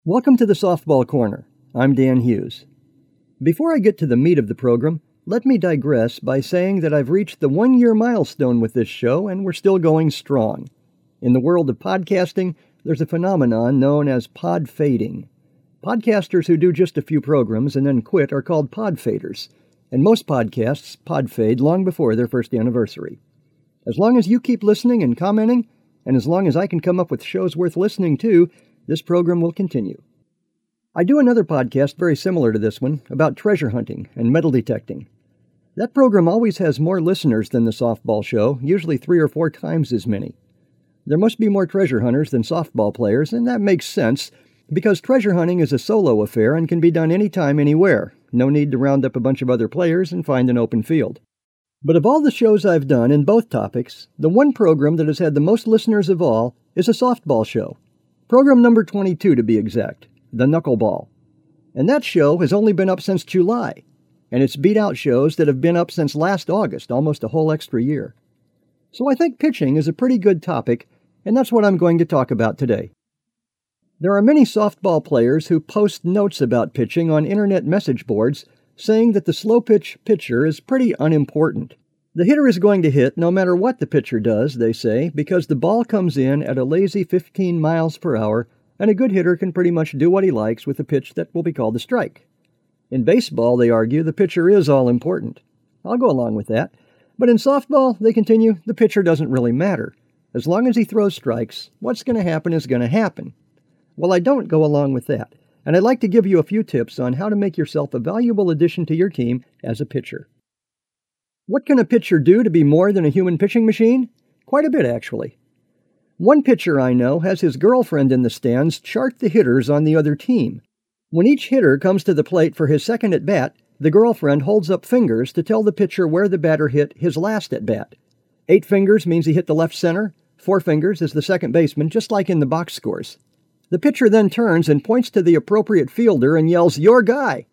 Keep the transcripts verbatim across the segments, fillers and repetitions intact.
Welcome to the Softball Corner. I'm Dan Hughes. Before I get to the meat of the program, let me digress by saying that I've reached the one-year milestone with this show and we're still going strong. In the world of podcasting, there's a phenomenon known as pod fading. Podcasters who do just a few programs and then quit are called pod faders, and most podcasts pod fade long before their first anniversary. As long as you keep listening and commenting, and as long as I can come up with shows worth listening to, this program will continue. I do another podcast very similar to this one about treasure hunting and metal detecting. That program always has more listeners than the softball show, usually three or four times as many. There must be more treasure hunters than softball players, and that makes sense because treasure hunting is a solo affair and can be done anytime, anywhere. No need to round up a bunch of other players and find an open field. But of all the shows I've done in both topics, the one program that has had the most listeners of all is a softball show. Program number twenty-two to be exact, The Knuckleball. And that show has only been up since July, and it's beat out shows that have been up since last August, almost a whole extra year. So I think pitching is a pretty good topic, and that's what I'm going to talk about today. There are many softball players who post notes about pitching on internet message boards saying that the slow pitch pitcher is pretty unimportant. The hitter is going to hit no matter what the pitcher does, they say, because the ball comes in at a lazy fifteen miles per hour, and a good hitter can pretty much do what he likes with a pitch that will be called a strike. In baseball, they argue, the pitcher is all important. I'll go along with that. But in softball, they continue, the pitcher doesn't really matter. As long as he throws strikes, what's going to happen is going to happen. Well, I don't go along with that, and I'd like to give you a few tips on how to make yourself a valuable addition to your team as a pitcher. What can a pitcher do to be more than a human pitching machine? Quite a bit, actually. One pitcher I know has his girlfriend in the stands chart the hitters on the other team. When each hitter comes to the plate for his second at-bat, the girlfriend holds up fingers to tell the pitcher where the batter hit his last at-bat. Eight fingers means he hit the left center, four fingers is the second baseman, just like in the box scores. The pitcher then turns and points to the appropriate fielder and yells, "Your guy!"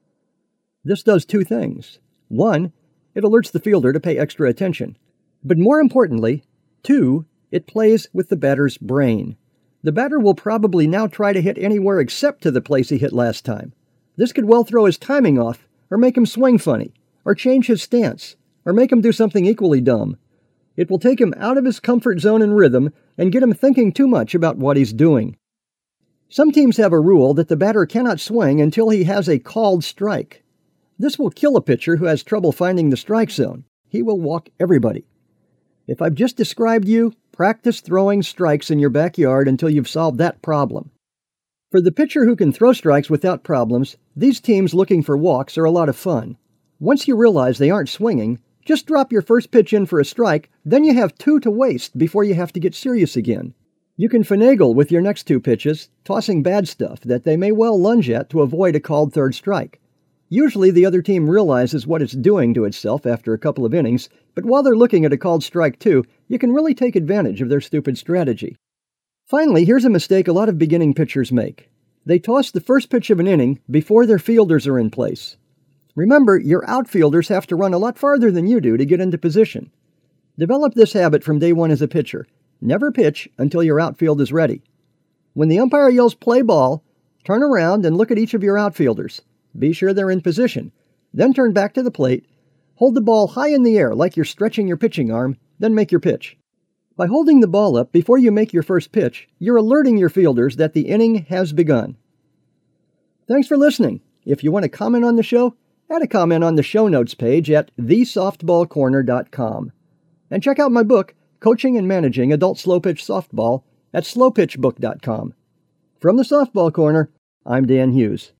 This does two things. One, it alerts the fielder to pay extra attention. But more importantly, two, it plays with the batter's brain. The batter will probably now try to hit anywhere except to the place he hit last time. This could well throw his timing off, or make him swing funny, or change his stance, or make him do something equally dumb. It will take him out of his comfort zone and rhythm and get him thinking too much about what he's doing. Some teams have a rule that the batter cannot swing until he has a called strike. This will kill a pitcher who has trouble finding the strike zone. He will walk everybody. If I've just described you, practice throwing strikes in your backyard until you've solved that problem. For the pitcher who can throw strikes without problems, these teams looking for walks are a lot of fun. Once you realize they aren't swinging, just drop your first pitch in for a strike, then you have two to waste before you have to get serious again. You can finagle with your next two pitches, tossing bad stuff that they may well lunge at to avoid a called third strike. Usually the other team realizes what it's doing to itself after a couple of innings, but while they're looking at a called strike too, you can really take advantage of their stupid strategy. Finally, here's a mistake a lot of beginning pitchers make. They toss the first pitch of an inning before their fielders are in place. Remember, your outfielders have to run a lot farther than you do to get into position. Develop this habit from day one as a pitcher. Never pitch until your outfield is ready. When the umpire yells play ball, turn around and look at each of your outfielders. Be sure they're in position. Then turn back to the plate. Hold the ball high in the air like you're stretching your pitching arm, then make your pitch. By holding the ball up before you make your first pitch, you're alerting your fielders that the inning has begun. Thanks for listening. If you want to comment on the show, add a comment on the show notes page at the softball corner dot com. And check out my book, Coaching and Managing Adult Slow Pitch Softball, at slow pitch book dot com. From the Softball Corner, I'm Dan Hughes.